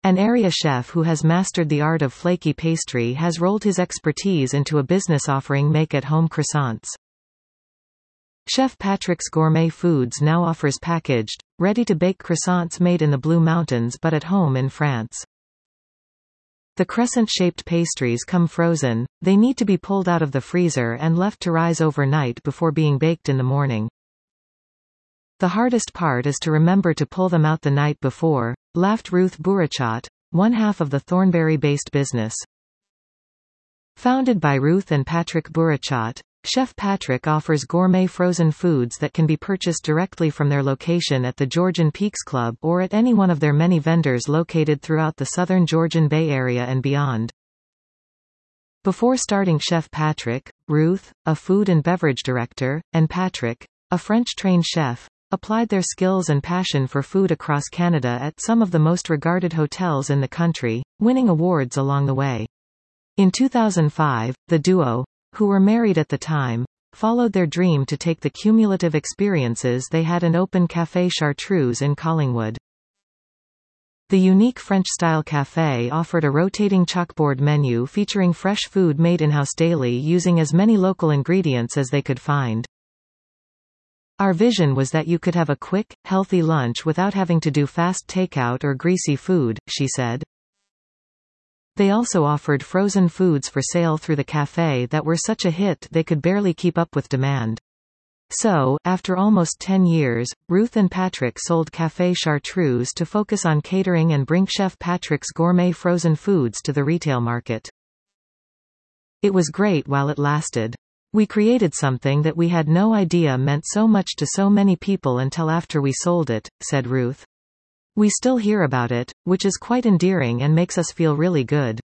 An area chef who has mastered the art of flaky pastry has rolled his expertise into a business offering make-at-home croissants. Chef Patrick's Gourmet Foods now offers packaged, ready-to-bake croissants made in the Blue Mountains but at home in France. The crescent-shaped pastries come frozen, they need to be pulled out of the freezer and left to rise overnight before being baked in the morning. The hardest part is to remember to pull them out the night before, laughed Ruth Bourrichat, one half of the Thornbury-based business. Founded by Ruth and Patrick Bourrichat, Chef Patrick offers gourmet frozen foods that can be purchased directly from their location at the Georgian Peaks Club or at any one of their many vendors located throughout the southern Georgian Bay Area and beyond. Before starting Chef Patrick, Ruth, a food and beverage director, and Patrick, a French-trained chef, applied their skills and passion for food across Canada at some of the most regarded hotels in the country, winning awards along the way. In 2005, the duo, who were married at the time, followed their dream to take the cumulative experiences they had and open Café Chartreuse in Collingwood. The unique French-style café offered a rotating chalkboard menu featuring fresh food made in-house daily using as many local ingredients as they could find. Our vision was that you could have a quick, healthy lunch without having to do fast takeout or greasy food, she said. They also offered frozen foods for sale through the café that were such a hit they could barely keep up with demand. So, after almost 10 years, Ruth and Patrick sold Café Chartreuse to focus on catering and bring Chef Patrick's gourmet frozen foods to the retail market. It was great while it lasted. We created something that we had no idea meant so much to so many people until after we sold it, said Ruth. We still hear about it, which is quite endearing and makes us feel really good.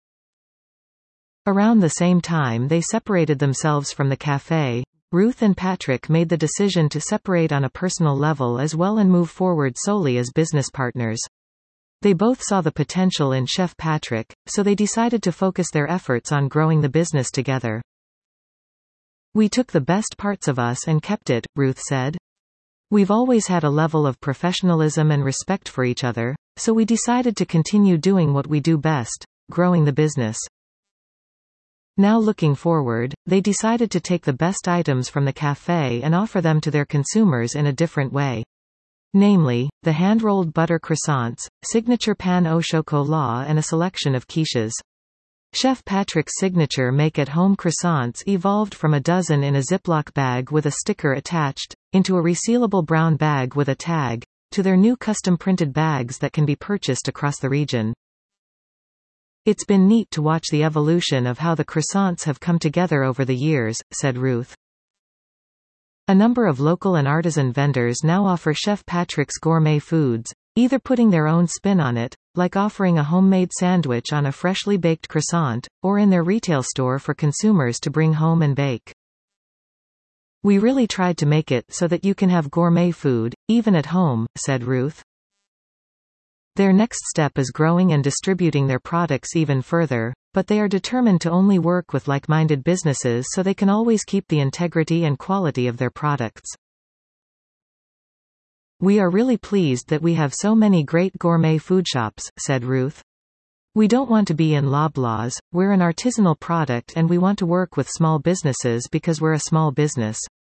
Around the same time they separated themselves from the café, Ruth and Patrick made the decision to separate on a personal level as well and move forward solely as business partners. They both saw the potential in Chef Patrick, so they decided to focus their efforts on growing the business together. We took the best parts of us and kept it, Ruth said. We've always had a level of professionalism and respect for each other, so we decided to continue doing what we do best, growing the business. Now looking forward, they decided to take the best items from the café and offer them to their consumers in a different way. Namely, the hand-rolled butter croissants, signature pain au chocolat and a selection of quiches. Chef Patrick's signature make-at-home croissants evolved from a dozen in a Ziploc bag with a sticker attached, into a resealable brown bag with a tag, to their new custom-printed bags that can be purchased across the region. It's been neat to watch the evolution of how the croissants have come together over the years, said Ruth. A number of local and artisan vendors now offer Chef Patrick's gourmet foods, either putting their own spin on it, like offering a homemade sandwich on a freshly baked croissant, or in their retail store for consumers to bring home and bake. We really tried to make it so that you can have gourmet food, even at home, said Ruth. Their next step is growing and distributing their products even further, but they are determined to only work with like-minded businesses so they can always keep the integrity and quality of their products. We are really pleased that we have so many great gourmet food shops, said Ruth. We don't want to be in Loblaws, we're an artisanal product and we want to work with small businesses because we're a small business.